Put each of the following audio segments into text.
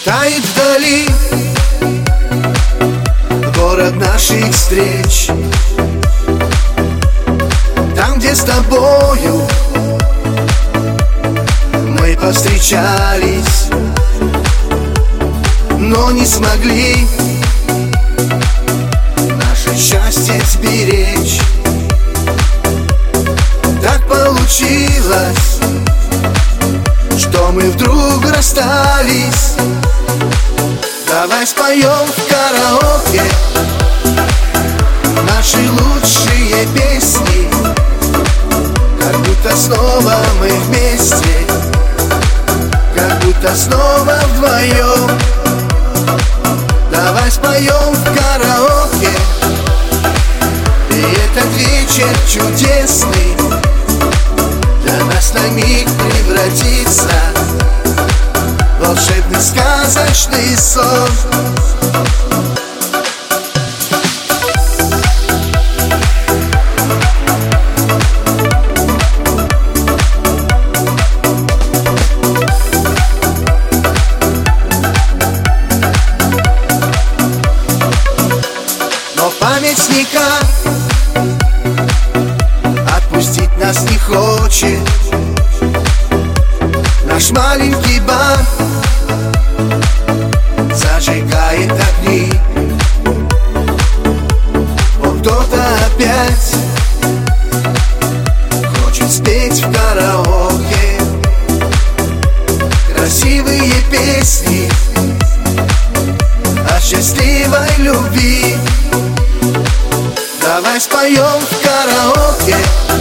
Тает вдали город наших встреч, там, где с тобою мы повстречались, но не смогли наше счастье сберечь. Так получилось, что мы вдруг расстались. Давай споем в караоке наши лучшие песни, как будто снова мы вместе, как будто снова вдвоем. Давай споем в караоке, и этот вечер чудесный для нас на миг превратится в волшебный сказочный сон. Но память никак отпустить нас не хочет. Наш маленький бар зажигает огни. Вот кто-то опять хочет спеть в караоке красивые песни о счастливой любви. Давай споем в караоке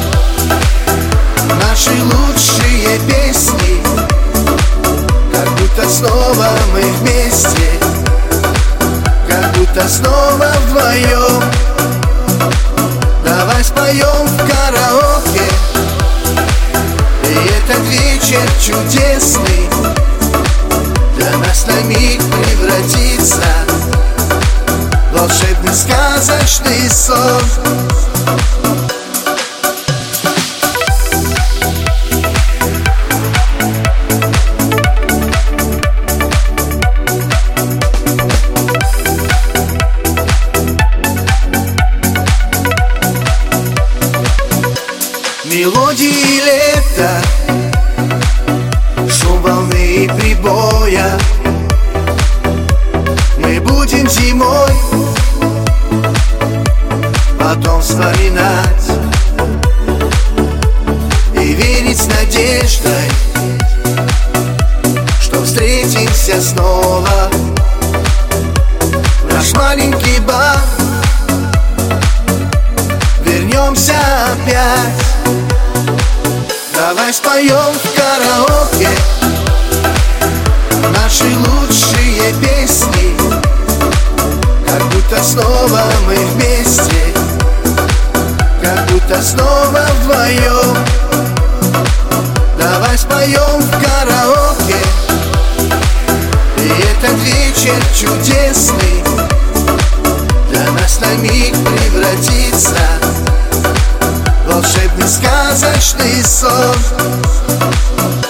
наши лучшие песни, как будто снова мы вместе, как будто снова вдвоем. Давай споем в караоке, и этот вечер чудесный для нас на миг превратится в волшебный сказочный сон. Мелодии лета, шум волны и прибоя. Мы будем зимой потом вспоминать и верить с надеждой, что встретимся снова в наш маленький бар. Вернемся опять. Давай споем в караоке наши лучшие песни, как будто снова мы вместе, как будто снова вдвоем. Давай споем в караоке, и этот вечер чудесный для нас на миг превратится в волшебный сказочный сон.